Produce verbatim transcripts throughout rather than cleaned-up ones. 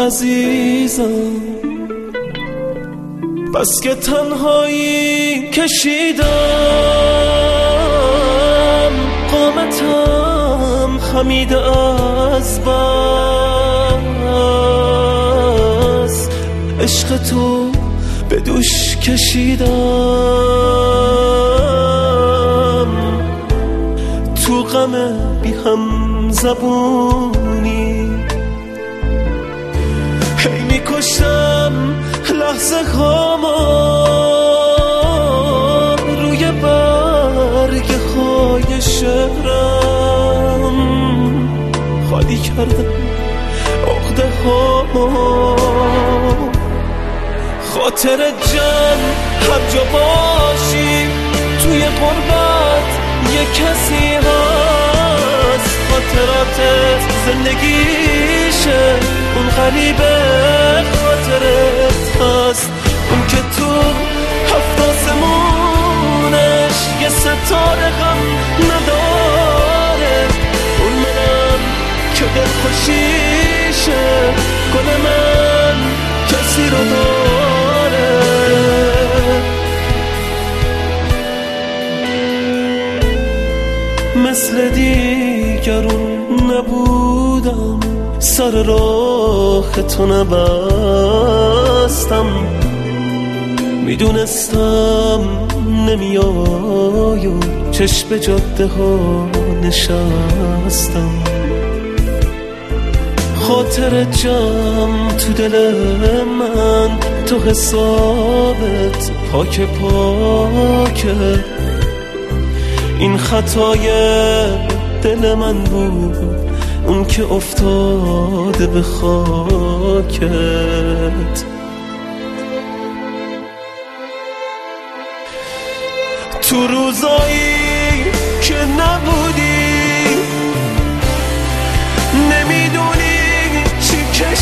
عزیزم، بس که تنهایی کشیدم، قامتم خمیده از بس، عشق تو به دوش کشیدم، تو غم بی هم زبونی هی میکشم لحظه هاما روی برگ های شهرم، خالی کردم عقده هاما، خاطر جمع هر جا باشی توی غربت یه کسی هست، خاطراتت زندگیشه، اون غریبه خاطرت هست، اون که تو هفت آسمونش یه ستاره غم نداره، اون منم که دل خوشیشه، گل من کسی رو داره. مثل دیگرون نبودم، سر راه تو نبستم، میدونستم نمیای و چشم جاده ها نشستم، خاطر جمع تو دل من، تو حسابت پاک پاکه، این خطای دل من بود، اون که افتاده به خاکت. تو روزایی که نبودی، نمیدونی چی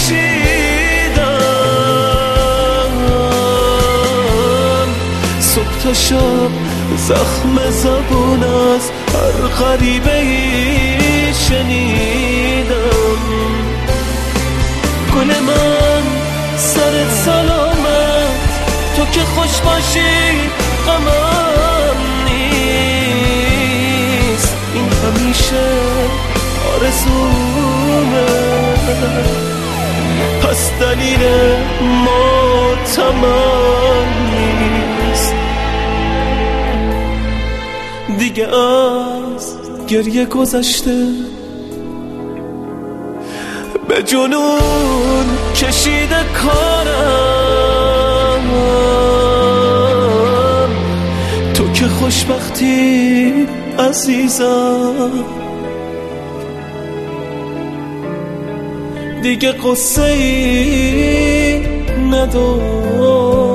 کشیدم، صبح تا شب زخم زبون از هر غریبه ای شنیدم، گل من سرت سلامت، تو که خوش باشی غمم نیست، این همیشه آرزومه، پس دلیل ماتمم نیست، دیگه از گریه گذشته، به جنون کشیده کارم، تو که خوشبختی عزیزم، دیگه قصه ای ندارم.